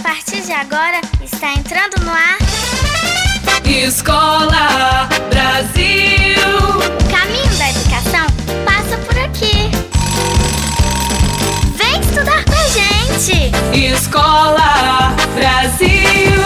partir de agora, está entrando no ar Escola Brasil. O caminho da educação passa por aqui. Vem estudar com a gente. Escola Brasil.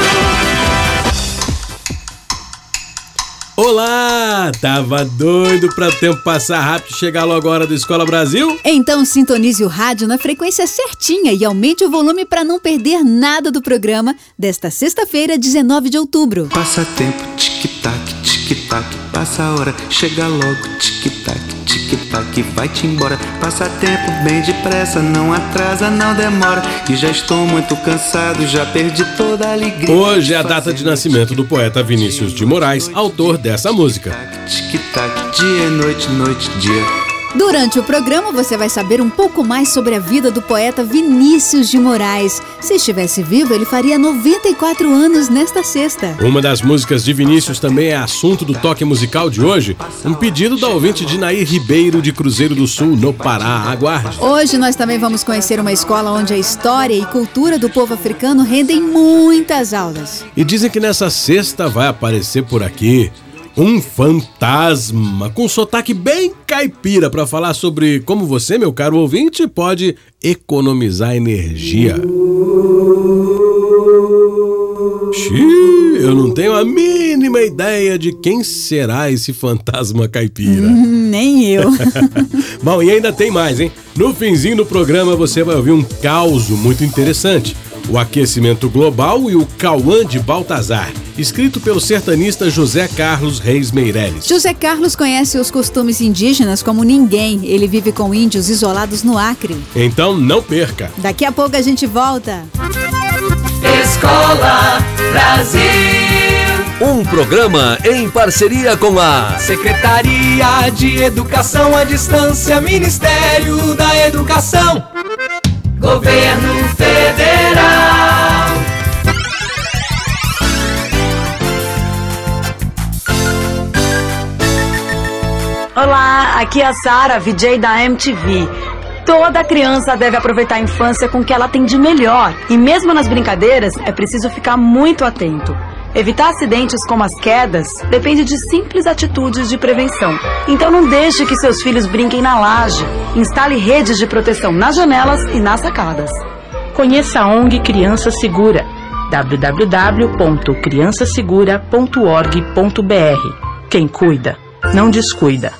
Olá! Tava doido pra o tempo passar rápido e chegar logo a hora do Escola Brasil? Então sintonize o rádio na frequência certinha e aumente o volume para não perder nada do programa desta sexta-feira, 19 de outubro. Passa tempo, tic-tac, tic-tac, passa a hora, chega logo, tic-tac, tic-tac, vai-te embora. Passa tempo bem depressa, não atrasa, não demora. E já estou muito cansado, já perdi toda a alegria. Hoje é a data de nascimento do poeta Vinícius de Moraes, autor dessa música. Tic-tac, dia, noite, noite, dia. Durante o programa você vai saber um pouco mais sobre a vida do poeta Vinícius de Moraes. Se estivesse vivo, ele faria 94 anos nesta sexta. Uma das músicas de Vinícius também é assunto do toque musical de hoje. Um pedido da ouvinte Dinair Ribeiro, de Cruzeiro do Sul, no Pará. Aguarde. Hoje nós também vamos conhecer uma escola onde a história e cultura do povo africano rendem muitas aulas. E dizem que nessa sexta vai aparecer por aqui um fantasma com sotaque bem caipira para falar sobre como você, meu caro ouvinte, pode economizar energia. Eu não tenho a mínima ideia de quem será esse fantasma caipira. Nem eu. Bom, e ainda tem mais, hein? No finzinho do programa você vai ouvir um caos muito interessante. O aquecimento global e o Cauã de Baltazar, escrito pelo sertanista José Carlos Reis Meireles. José Carlos conhece os costumes indígenas como ninguém. Ele vive com índios isolados no Acre. Então não perca. Daqui a pouco a gente volta. Escola Brasil. Um programa em parceria com a Secretaria de Educação à Distância, Ministério da Educação, Governo Federal. Olá, aqui é a Sara, VJ da MTV. Toda criança deve aproveitar a infância com o que ela tem de melhor. E mesmo nas brincadeiras, é preciso ficar muito atento. Evitar acidentes como as quedas depende de simples atitudes de prevenção. Então não deixe que seus filhos brinquem na laje. Instale redes de proteção nas janelas e nas sacadas. Conheça a ONG Criança Segura, www.criançasegura.org.br. Quem cuida, não descuida.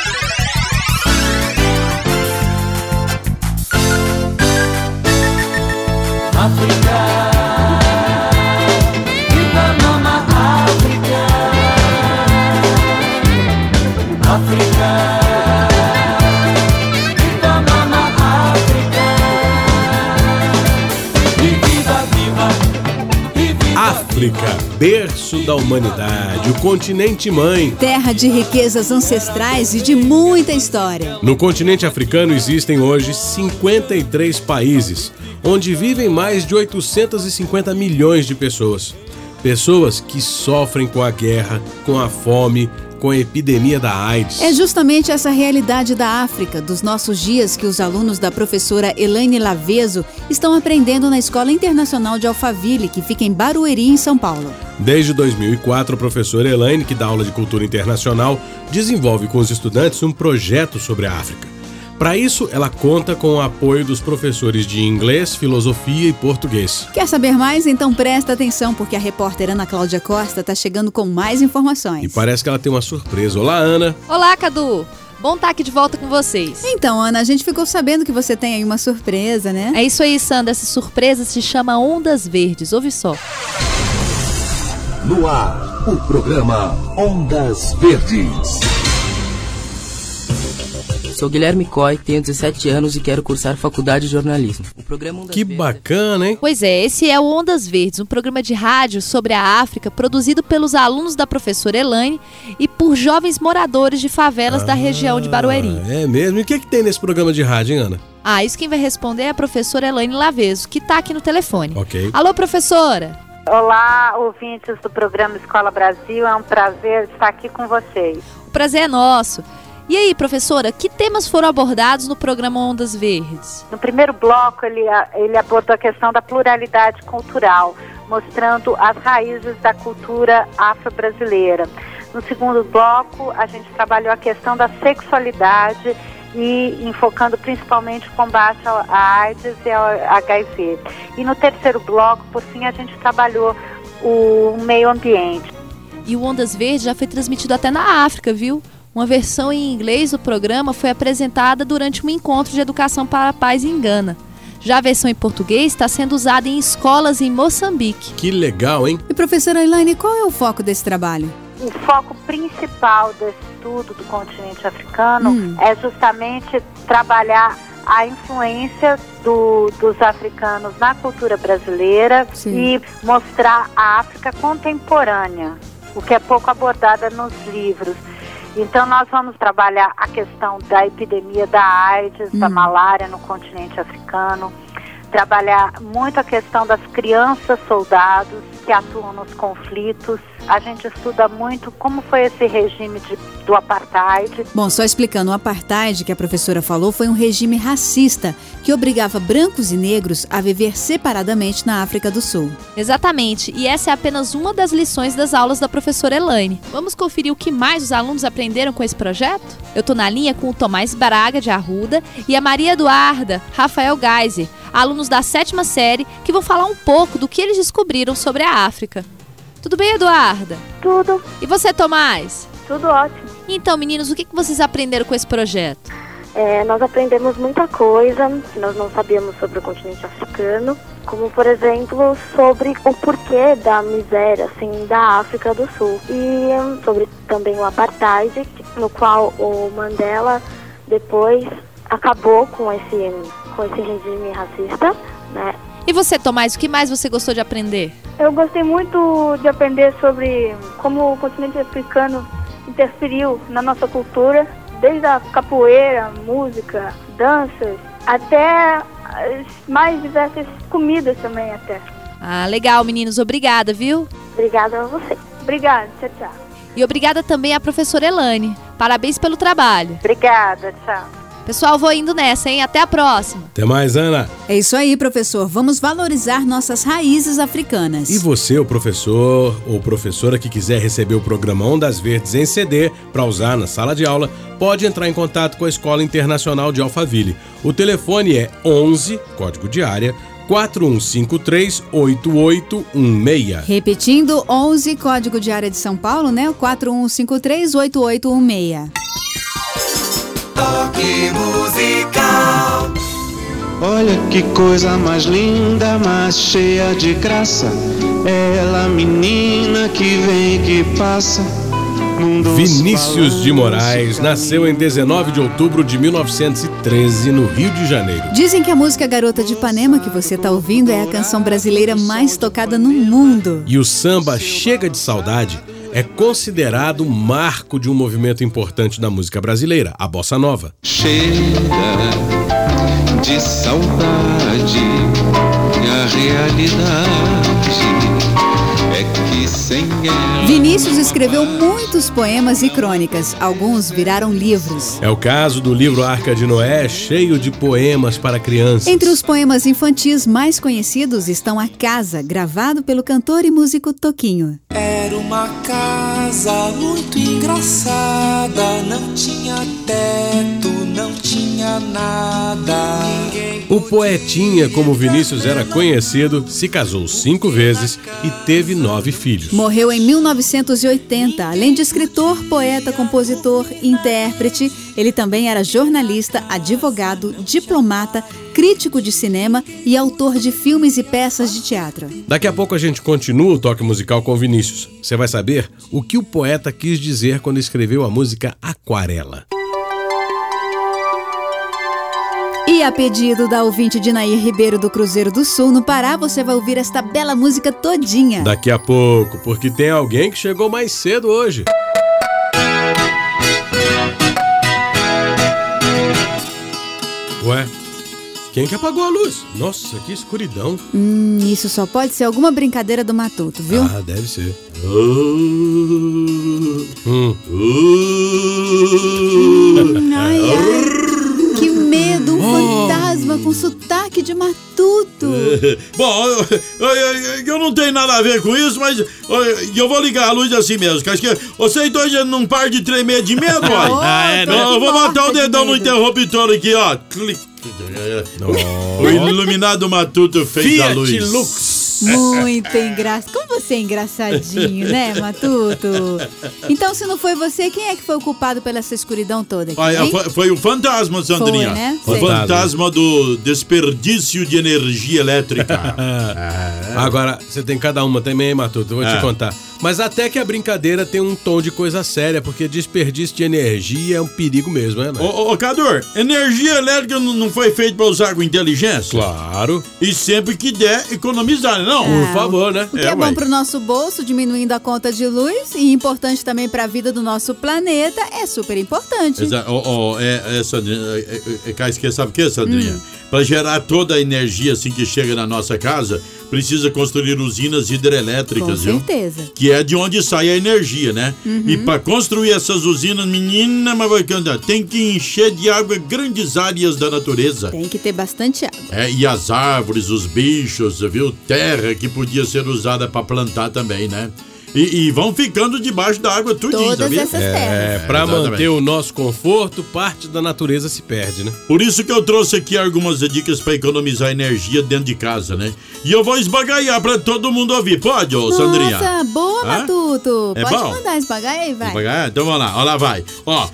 África, berço da humanidade, o continente mãe. Terra de riquezas ancestrais e de muita história. No continente africano existem hoje 53 países, onde vivem mais de 850 milhões de pessoas. Pessoas que sofrem com a guerra, com a fome, com a epidemia da AIDS. É justamente essa realidade da África, dos nossos dias, que os alunos da professora Elaine Laveso estão aprendendo na Escola Internacional de Alphaville, que fica em Barueri, em São Paulo. Desde 2004, a professora Elaine, que dá aula de cultura internacional, desenvolve com os estudantes um projeto sobre a África. Para isso, ela conta com o apoio dos professores de inglês, filosofia e português. Quer saber mais? Então presta atenção, porque a repórter Ana Cláudia Costa está chegando com mais informações. E parece que ela tem uma surpresa. Olá, Ana. Olá, Cadu. Bom estar aqui de volta com vocês. Então, Ana, a gente ficou sabendo que você tem aí uma surpresa, né? É isso aí, Sandra. Essa surpresa se chama Ondas Verdes. Ouve só. No ar, o programa Ondas Verdes. Sou Guilherme Coy, tenho 17 anos e quero cursar faculdade de jornalismo. O programa Ondas Que bacana, hein? Pois é, esse é o Ondas Verdes, um programa de rádio sobre a África, produzido pelos alunos da professora Elaine e por jovens moradores de favelas da região de Barueri. É mesmo? E o que tem nesse programa de rádio, hein, Ana? Isso quem vai responder é a professora Elaine Laveso, que está aqui no telefone. Ok. Alô, professora! Olá, ouvintes do programa Escola Brasil, é um prazer estar aqui com vocês. O prazer é nosso. E aí, professora, que temas foram abordados no programa Ondas Verdes? No primeiro bloco, ele abordou a questão da pluralidade cultural, mostrando as raízes da cultura afro-brasileira. No segundo bloco, a gente trabalhou a questão da sexualidade e enfocando principalmente o combate à AIDS e ao HIV. E no terceiro bloco, por fim, a gente trabalhou o meio ambiente. E o Ondas Verdes já foi transmitido até na África, viu? Uma versão em inglês do programa foi apresentada durante um encontro de educação para a paz em Gana. Já a versão em português está sendo usada em escolas em Moçambique. Que legal, hein? E professora Elaine, qual é o foco desse trabalho? O foco principal desse estudo do continente africano é justamente trabalhar a influência dos africanos na cultura brasileira. Sim. E mostrar a África contemporânea, o que é pouco abordada nos livros. Então nós vamos trabalhar a questão da epidemia da AIDS, da malária no continente africano, trabalhar muito a questão das crianças soldados que atuam nos conflitos. A gente estuda muito como foi esse regime do apartheid. Bom, só explicando, o apartheid que a professora falou foi um regime racista que obrigava brancos e negros a viver separadamente na África do Sul. Exatamente, e essa é apenas uma das lições das aulas da professora Elaine. Vamos conferir o que mais os alunos aprenderam com esse projeto? Eu tô na linha com o Tomás Braga, de Arruda, e a Maria Eduarda, Rafael Geiser, alunos da 7ª série, que vão falar um pouco do que eles descobriram sobre a África. Tudo bem, Eduarda? Tudo. E você, Tomás? Tudo ótimo. Então, meninos, o que vocês aprenderam com esse projeto? Nós aprendemos muita coisa que nós não sabíamos sobre o continente africano, como, por exemplo, sobre o porquê da miséria, assim, da África do Sul. E sobre também o apartheid, no qual o Mandela depois acabou com esse regime racista, né? E você, Tomás, o que mais você gostou de aprender? Eu gostei muito de aprender sobre como o continente africano interferiu na nossa cultura, desde a capoeira, música, danças, até as mais diversas comidas também até. Ah, legal, meninos. Obrigada, viu? Obrigada a você. Obrigada, tchau, tchau. E obrigada também à professora Elaine. Parabéns pelo trabalho. Obrigada, tchau. Pessoal, vou indo nessa, hein? Até a próxima. Até mais, Ana. É isso aí, professor. Vamos valorizar nossas raízes africanas. E você, o professor ou professora que quiser receber o programa Ondas Verdes em CD para usar na sala de aula, pode entrar em contato com a Escola Internacional de Alphaville. O telefone é 11, código de área, 4153-8816. Repetindo, 11, código de área de São Paulo, né? 4153-8816. Toque musical. Olha que coisa mais linda, mais cheia de graça. Ela, menina que vem e que passa. Vinícius de Moraes nasceu em 19 de outubro de 1913, no Rio de Janeiro. Dizem que a música Garota de Ipanema que você está ouvindo é a canção brasileira mais tocada no mundo. E o samba Chega de Saudade é considerado um marco de um movimento importante da música brasileira, a Bossa Nova. Chega de saudade, a realidade é que sem ela... Vinícius escreveu muitos poemas e crônicas, alguns viraram livros. É o caso do livro Arca de Noé, cheio de poemas para crianças. Entre os poemas infantis mais conhecidos estão A Casa, gravado pelo cantor e músico Toquinho. Era uma casa muito engraçada, não tinha teto, não tinha nada. O poetinha, como Vinícius era conhecido, se casou 5 vezes e teve 9 filhos. Morreu em 1980. Além de escritor, poeta, compositor, intérprete, ele também era jornalista, advogado, diplomata, crítico de cinema e autor de filmes e peças de teatro. Daqui a pouco a gente continua o toque musical com Vinícius. Você vai saber o que o poeta quis dizer quando escreveu a música Aquarela. E a pedido da ouvinte de Nair Ribeiro do Cruzeiro do Sul, no Pará, você vai ouvir esta bela música todinha. Daqui a pouco, porque tem alguém que chegou mais cedo hoje. Ué, quem que apagou a luz? Nossa, que escuridão. Isso só pode ser alguma brincadeira do Matuto, viu? Ah, deve ser. Ai, que medo, um fantasma com sotaque de matuto. Bom, eu não tenho nada a ver com isso, mas eu vou ligar a luz assim mesmo. Que acho que vocês dois já não param de tremer de medo, ó. Eu vou botar o dedão no interruptor aqui, ó. O iluminado matuto fez a luz. Fiat Lux. Muito engraçado. Como você é engraçadinho, né, Matuto? Então, se não foi você, quem é que foi o culpado pela essa escuridão toda aqui, foi o fantasma, Sandrinha. Foi, né? O fantasma do desperdício de energia elétrica. Agora, você tem cada uma também, hein, Matuto? Eu vou te contar. Mas até que a brincadeira tem um tom de coisa séria, porque desperdício de energia é um perigo mesmo, né? Ô, Cador, energia elétrica não foi feita para usar com inteligência? Claro. E sempre que der, economizar, não? Por favor, né? O que é bom pro nosso bolso, diminuindo a conta de luz, e importante também pra vida do nosso planeta, é super importante. Exato. Sandrinha, sabe o que, Sandrinha? Para gerar toda a energia assim que chega na nossa casa, precisa construir usinas hidrelétricas, viu? Com certeza. Que é de onde sai a energia, né? E para construir essas usinas, menina, tem que encher de água grandes áreas da natureza. Tem que ter bastante água. E as árvores, os bichos, viu? Terra que podia ser usada para plantar também, né? E vão ficando debaixo da água tudinho, todas sabia? Essas terras. Pra manter o nosso conforto, parte da natureza se perde, né? Por isso que eu trouxe aqui algumas dicas pra economizar energia dentro de casa, né? E eu vou esbagaiar pra todo mundo ouvir. Pode, Sandrinha? Nossa, boa, Matuto. É pode bom? mandar esbagaia aí, vai. Esbagaiar? Então vamos lá, ó lá vai. Ó,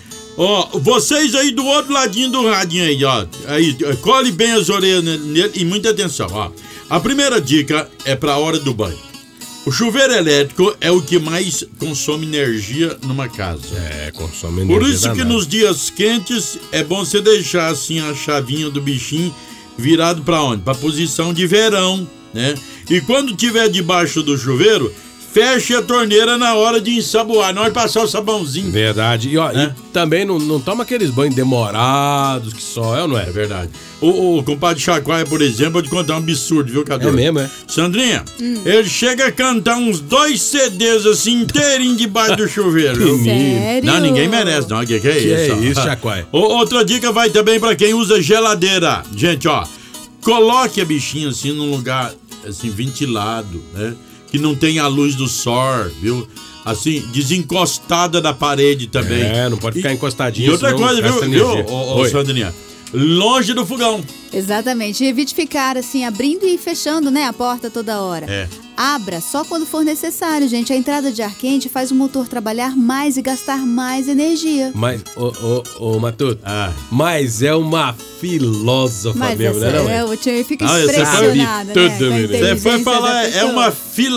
vocês aí do outro ladinho do radinho aí, ó. Aí, colhe bem as orelhas nele e muita atenção, ó. A primeira dica é pra hora do banho. O chuveiro elétrico é o que mais consome energia numa casa. Consome energia. Por isso que nos dias quentes é bom você deixar assim a chavinha do bichinho virado pra onde? Pra posição de verão, né? E quando tiver debaixo do chuveiro, feche a torneira na hora de ensaboar, na hora de passar o sabãozinho. Verdade. E, e também não toma aqueles banhos demorados que só não é? É verdade. O compadre Chacoalha, por exemplo, vou te contar um absurdo, viu, Cadu? É mesmo, é? Sandrinha, ele chega a cantar uns 2 CDs assim, inteirinho debaixo do chuveiro. Sério? Não, ninguém merece, não. Que é isso? É isso, Chacoalha? Outra dica vai também pra quem usa geladeira. Gente, ó, coloque a bichinha assim num lugar, assim, ventilado, né? Que não tenha a luz do sol, viu? Assim, desencostada da parede também. Não pode ficar encostadinho. E outra coisa, viu, Sandrinha? Longe do fogão. Exatamente. Evite ficar assim, abrindo e fechando, né, a porta toda hora. Abra só quando for necessário, gente. A entrada de ar quente faz o motor trabalhar mais e gastar mais energia. Mas, Matuto, mas é uma filósofa mesmo, né? Eu fico impressionada, né? Você foi falar, é uma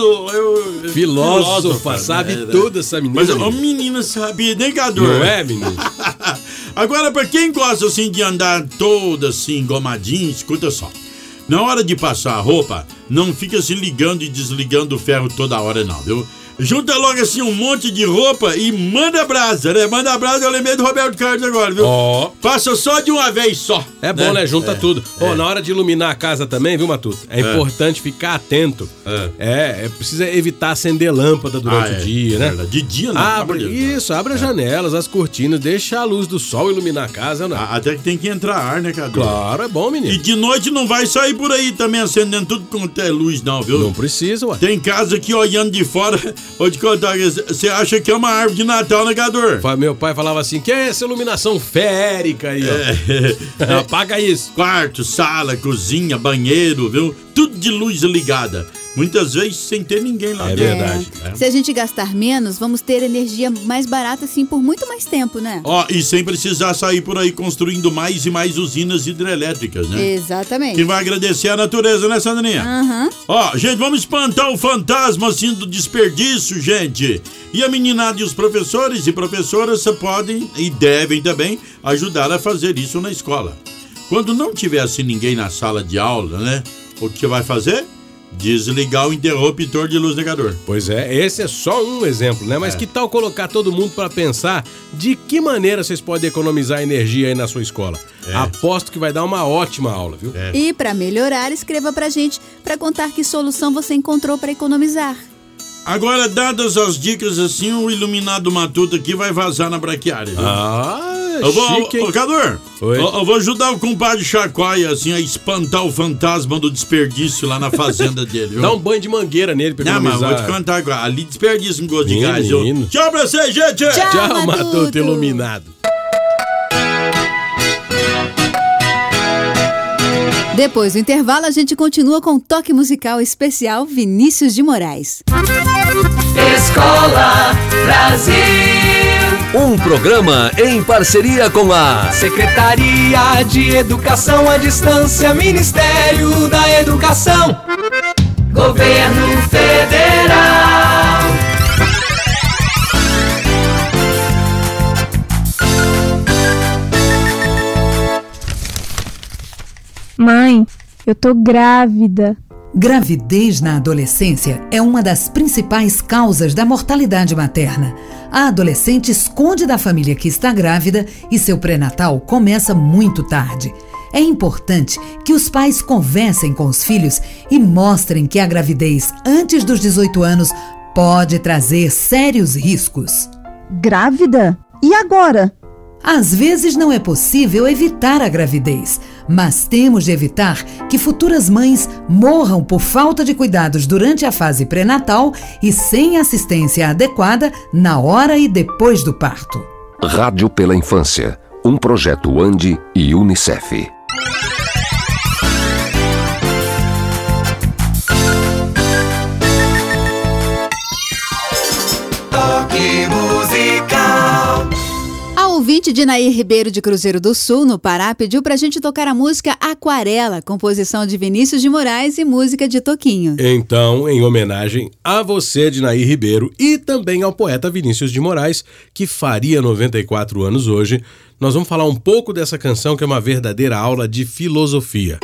filósofa, sabe tudo essa menina. Mas a menina sabia, né, Cadu? Não é, menina? Agora, pra quem gosta assim de andar toda assim, engomadinho, escuta só. Na hora de passar a roupa, não fica se ligando e desligando o ferro toda hora não, viu? Junta logo assim um monte de roupa e manda brasa, né? Manda brasa, eu lembrei do Roberto Carlos agora, viu? Passa só de uma vez só. É bom, né? Junta tudo. Na hora de iluminar a casa também, viu, Matuto? É importante ficar atento. Precisa evitar acender lâmpada durante o dia, né? De dia, não. Abre as janelas, as cortinas, deixa a luz do sol iluminar a casa, né? Até que tem que entrar ar, né, Cadu? Claro, é bom, menino. E de noite não vai sair por aí também acendendo tudo quanto é luz, não, viu? Não precisa, ué. Tem casa aqui olhando de fora. Vou te contar, você acha que é uma árvore de Natal, né, Cador? Meu pai falava assim, que é essa iluminação férica aí, ó. Apaga isso. Quarto, sala, cozinha, banheiro, viu? Tudo de luz ligada. Muitas vezes sem ter ninguém lá dentro. Verdade. Se a gente gastar menos, vamos ter energia mais barata, assim, por muito mais tempo, né? E sem precisar sair por aí construindo mais e mais usinas hidrelétricas, né? Exatamente. Quem vai agradecer a natureza, né, Sandrinha? Gente, vamos espantar o fantasma, assim, do desperdício, gente. E a meninada e os professores e professoras podem e devem também ajudar a fazer isso na escola. Quando não tiver, assim, ninguém na sala de aula, né? O que vai fazer? Desligar o interruptor de luz negador. Pois é, esse é só um exemplo, né? Mas que tal colocar todo mundo para pensar de que maneira vocês podem economizar energia aí na sua escola? Aposto que vai dar uma ótima aula, viu? E para melhorar, escreva pra gente para contar que solução você encontrou para economizar. Agora, dadas as dicas assim, o iluminado matuto aqui vai vazar na braquiária. Viu? Eu vou, chique, hein? Cador, eu vou ajudar o compadre Chacoalha, assim, a espantar o fantasma do desperdício lá na fazenda dele, viu? Dá um banho de mangueira nele pra economizar. Não, mas vou te contar agora. Ali desperdício um gosto de gás, viu? Menino. Tchau pra você, gente! Tchau, matuto iluminado. Depois do intervalo, a gente continua com o toque musical especial Vinícius de Moraes. Escola Brasil. Um programa em parceria com a Secretaria de Educação à Distância, Ministério da Educação, Governo Federal. Mãe, eu tô grávida. Gravidez na adolescência é uma das principais causas da mortalidade materna. A adolescente esconde da família que está grávida e seu pré-natal começa muito tarde. É importante que os pais conversem com os filhos e mostrem que a gravidez antes dos 18 anos pode trazer sérios riscos. Grávida? E agora? Às vezes não é possível evitar a gravidez, mas temos de evitar que futuras mães morram por falta de cuidados durante a fase pré-natal e sem assistência adequada na hora e depois do parto. Rádio pela Infância, um projeto ANDI e UNICEF. Toque musical. A ouvinte de Nair Ribeiro de Cruzeiro do Sul, no Pará, pediu pra gente tocar a música Aquarela, composição de Vinícius de Moraes e música de Toquinho. Então, em homenagem a você, de Nair Ribeiro, e também ao poeta Vinícius de Moraes, que faria 94 anos hoje, nós vamos falar um pouco dessa canção que é uma verdadeira aula de filosofia.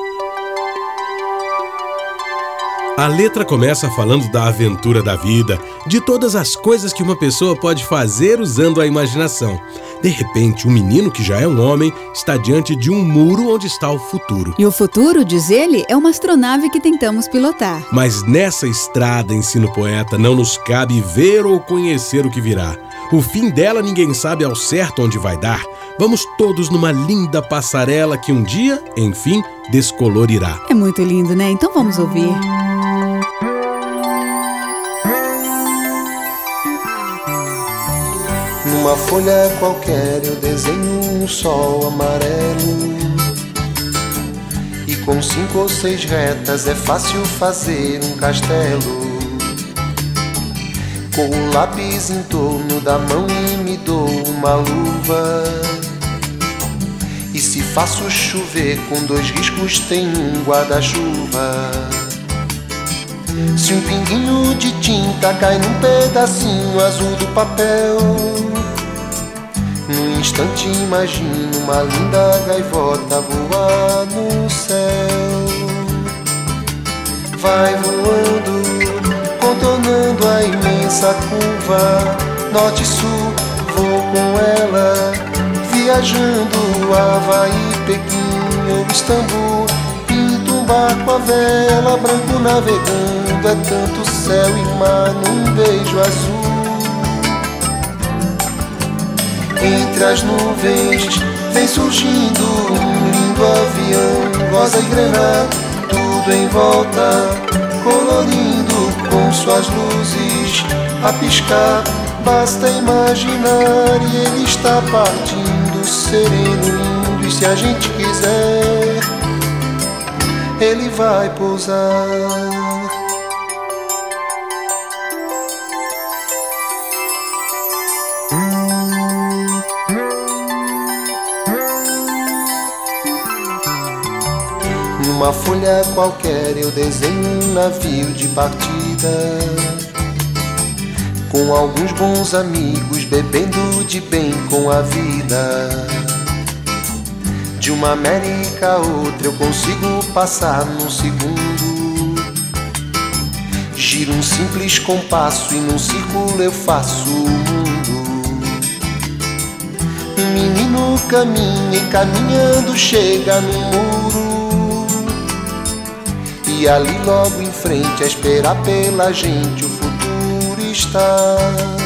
A letra começa falando da aventura da vida, de todas as coisas que uma pessoa pode fazer usando a imaginação. De repente, um menino que já é um homem está diante de um muro onde está o futuro. E o futuro, diz ele, é uma astronave que tentamos pilotar. Mas nessa estrada, ensina o poeta, não nos cabe ver ou conhecer o que virá. O fim dela ninguém sabe ao certo onde vai dar. Vamos todos numa linda passarela que um dia, enfim, descolorirá. É muito lindo, né? Então vamos ouvir. Numa folha qualquer eu desenho um sol amarelo, e com 5 ou 6 retas é fácil fazer um castelo. Com o lápis em torno da mão e me dou uma luva, e se faço chover com 2 riscos tem um guarda-chuva. Se um pinguinho de tinta cai num pedacinho azul do papel, num instante imagino uma linda gaivota voar no céu. Vai voando, contornando a imensa curva, norte e sul, vou com ela, viajando Havaí, Pequim ou Istambul. Pinto um barco à vela, branco navegando, é tanto céu e mar num beijo azul. Entre as nuvens vem surgindo um lindo avião, rosa e grená, tudo em volta, colorindo com suas luzes a piscar. Basta imaginar e ele está partindo, sereno, lindo, e se a gente quiser, ele vai pousar. Numa folha qualquer eu desenho um navio de partida, com alguns bons amigos bebendo de bem com a vida. De uma América a outra eu consigo passar num segundo. Giro um simples compasso e num círculo eu faço o mundo. Um menino caminha e caminhando chega no muro, e ali logo em frente a esperar pela gente o futuro está.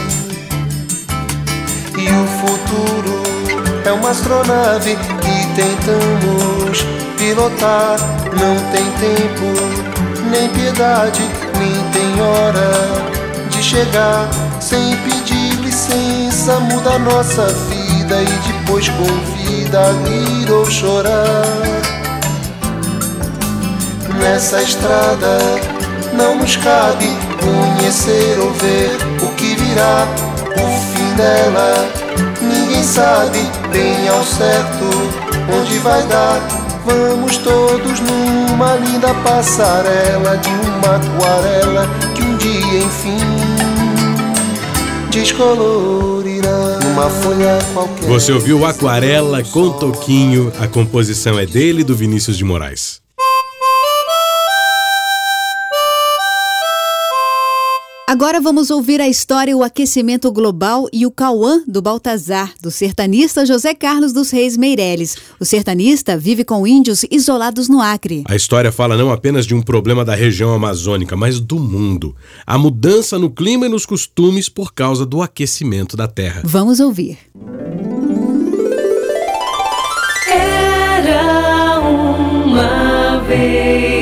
E o futuro é uma astronave que tentamos pilotar. Não tem tempo, nem piedade, nem tem hora de chegar. Sem pedir licença, muda a nossa vida e depois convida a rir ou chorar. Nessa estrada não nos cabe conhecer ou ver o que virá. O fim dela ninguém sabe bem ao certo onde vai dar. Vamos todos numa linda passarela de uma aquarela que um dia enfim descolorirá numa folha qualquer. Você ouviu Aquarela com Toquinho, a composição é dele, do Vinícius de Moraes. Agora vamos ouvir a história O Aquecimento Global e o Cauã do Baltazar, do sertanista José Carlos dos Reis Meireles. O sertanista vive com índios isolados no Acre. A história fala não apenas de um problema da região amazônica, mas do mundo. A mudança no clima e nos costumes por causa do aquecimento da terra. Vamos ouvir. Era uma vez.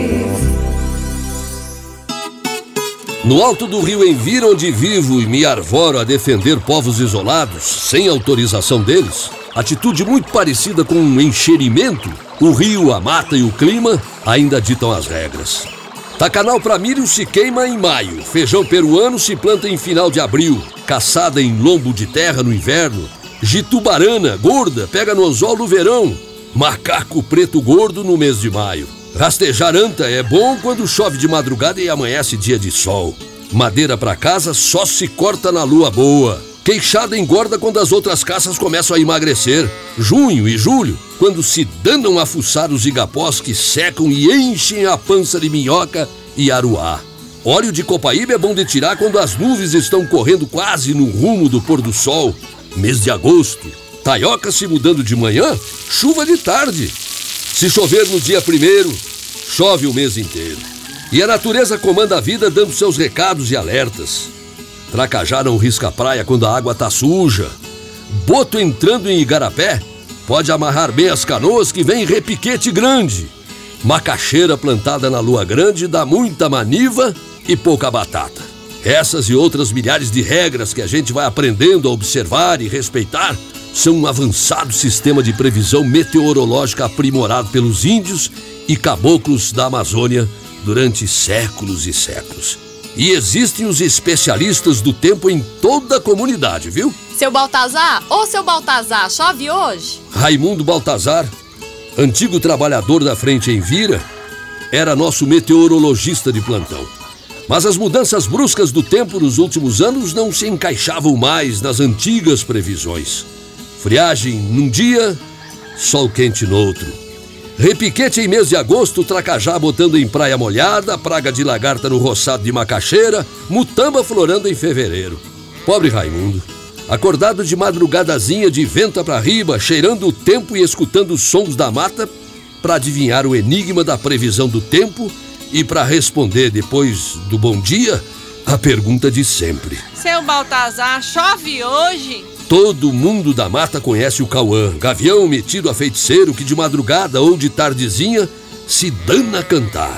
No alto do rio Envira, onde vivo e me arvoro a defender povos isolados, sem autorização deles, atitude muito parecida com um encheirimento, o rio, a mata e o clima ainda ditam as regras. Tacanal para milho se queima em maio, feijão peruano se planta em final de abril, caçada em lombo de terra no inverno, jitubarana gorda pega no anzol no verão, macaco preto gordo no mês de maio. Rastejar anta é bom quando chove de madrugada e amanhece dia de sol. Madeira pra casa só se corta na lua boa. Queixada engorda quando as outras caças começam a emagrecer. Junho e julho, quando se danam a fuçar os igapós que secam e enchem a pança de minhoca e aruá. Óleo de copaíba é bom de tirar quando as nuvens estão correndo quase no rumo do pôr do sol. Mês de agosto, taioca se mudando de manhã, chuva de tarde. Se chover no dia 1º, chove o mês inteiro. E a natureza comanda a vida dando seus recados e alertas. Tracajá não risca a praia quando a água tá suja. Boto entrando em igarapé pode amarrar bem as canoas que vem repiquete grande. Macaxeira plantada na lua grande dá muita maniva e pouca batata. Essas e outras milhares de regras que a gente vai aprendendo a observar e respeitar são um avançado sistema de previsão meteorológica aprimorado pelos índios e caboclos da Amazônia durante séculos e séculos. E existem os especialistas do tempo em toda a comunidade, viu? Seu Baltazar, seu Baltazar, chove hoje? Raimundo Baltazar, antigo trabalhador da Frente Envira, era nosso meteorologista de plantão. Mas as mudanças bruscas do tempo nos últimos anos não se encaixavam mais nas antigas previsões. Friagem num dia, sol quente no outro. Repiquete em mês de agosto, tracajá botando em praia molhada, praga de lagarta no roçado de macaxeira, mutamba florando em fevereiro. Pobre Raimundo, acordado de madrugadazinha de venta pra riba, cheirando o tempo e escutando os sons da mata, para adivinhar o enigma da previsão do tempo e para responder depois do bom dia a pergunta de sempre. Seu Baltazar, chove hoje? Todo mundo da mata conhece o Cauã, gavião metido a feiticeiro que de madrugada ou de tardezinha se dana a cantar.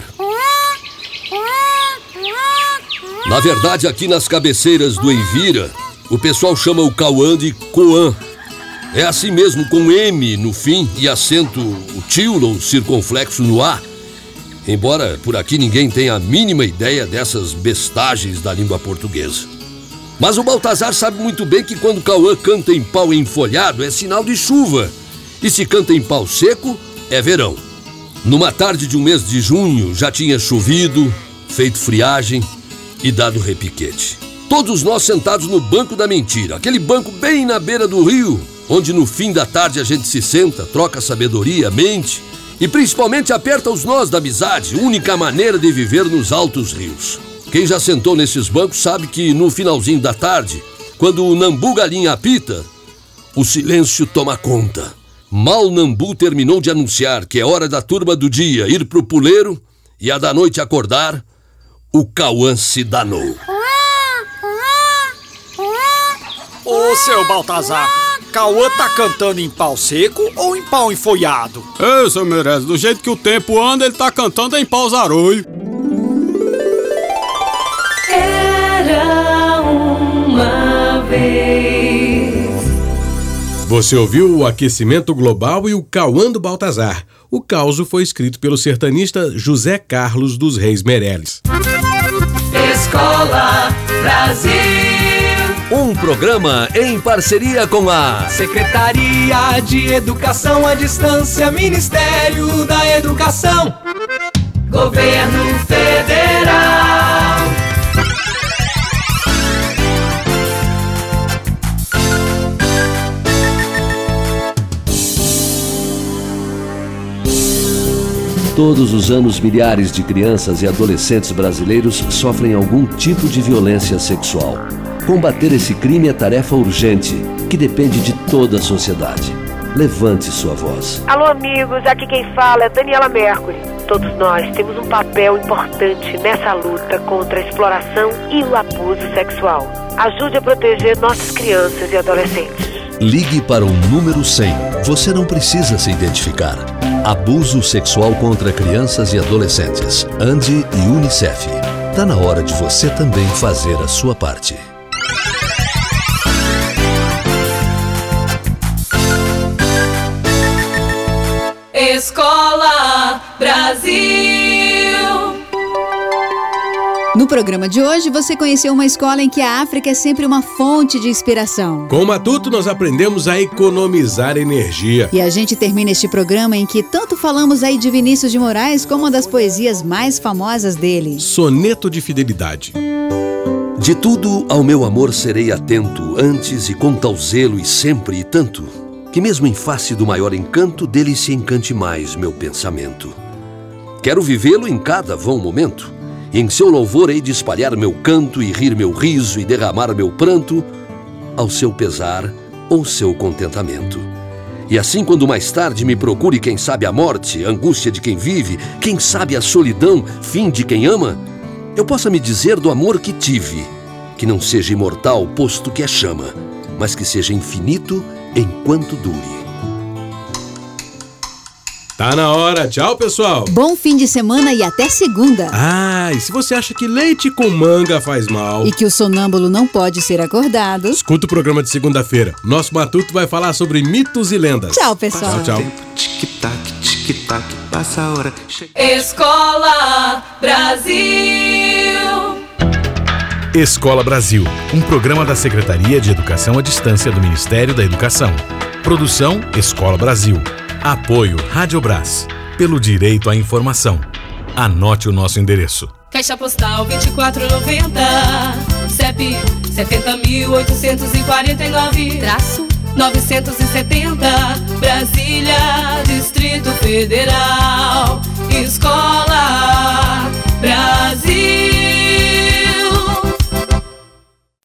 Na verdade, aqui nas cabeceiras do Envira, o pessoal chama o Cauã de Coã. É assim mesmo, com M no fim e acento o tíulo circunflexo no A. Embora por aqui ninguém tenha a mínima ideia dessas bestagens da língua portuguesa. Mas o Baltazar sabe muito bem que quando o Cauã canta em pau enfolhado é sinal de chuva. E se canta em pau seco, é verão. Numa tarde de um mês de junho já tinha chovido, feito friagem e dado repiquete. Todos nós sentados no banco da mentira, aquele banco bem na beira do rio, onde no fim da tarde a gente se senta, troca sabedoria, mente e principalmente aperta os nós da amizade, única maneira de viver nos altos rios. Quem já sentou nesses bancos sabe que no finalzinho da tarde, quando o Nambu Galinha apita, o silêncio toma conta. Mal o Nambu terminou de anunciar que é hora da turma do dia ir pro puleiro e a da noite acordar, o Cauã se danou. Ô, seu Baltazar, Cauã tá cantando em pau seco ou em pau enfolhado? Ei, seu Meirelles, do jeito que o tempo anda, ele tá cantando em pau zarolho. Era uma vez. Você ouviu o Aquecimento Global e o Cauã do Baltazar. O causo foi escrito pelo sertanista José Carlos dos Reis Meirelles. Escola Brasil. Um programa em parceria com a Secretaria de Educação à Distância, Ministério da Educação, Governo Federal. Todos os anos, milhares de crianças e adolescentes brasileiros sofrem algum tipo de violência sexual. Combater esse crime é tarefa urgente, que depende de toda a sociedade. Levante sua voz. Alô, amigos, aqui quem fala é Daniela Mercury. Todos nós temos um papel importante nessa luta contra a exploração e o abuso sexual. Ajude a proteger nossas crianças e adolescentes. Ligue para o número 100. Você não precisa se identificar. Abuso sexual contra crianças e adolescentes. ANDI e UNICEF. Tá na hora de você também fazer a sua parte. Escola Brasil. No programa de hoje, você conheceu uma escola em que a África é sempre uma fonte de inspiração. Com o Matuto, nós aprendemos a economizar energia. E a gente termina este programa em que tanto falamos aí de Vinícius de Moraes como uma das poesias mais famosas dele. Soneto de Fidelidade. De tudo ao meu amor serei atento, antes e com tal zelo e sempre e tanto, que mesmo em face do maior encanto, dele se encante mais meu pensamento. Quero vivê-lo em cada vão momento, e em seu louvor hei de espalhar meu canto e rir meu riso e derramar meu pranto, ao seu pesar ou seu contentamento. E assim, quando mais tarde me procure, quem sabe a morte, angústia de quem vive, quem sabe a solidão, fim de quem ama, eu possa me dizer do amor que tive, que não seja imortal, posto que é chama, mas que seja infinito enquanto dure. Tá na hora. Tchau, pessoal. Bom fim de semana e até segunda. Ah, e se você acha que leite com manga faz mal e que o sonâmbulo não pode ser acordado, escuta o programa de segunda-feira. Nosso Matuto vai falar sobre mitos e lendas. Tchau, pessoal. Tchau, tchau. Tic-tac, tic-tac, passa a hora. Escola Brasil. Escola Brasil, um programa da Secretaria de Educação à Distância do Ministério da Educação. Produção Escola Brasil. Apoio Rádio Brás, pelo direito à informação. Anote o nosso endereço. Caixa Postal 2490, CEP 70.849-970, Brasília, Distrito Federal.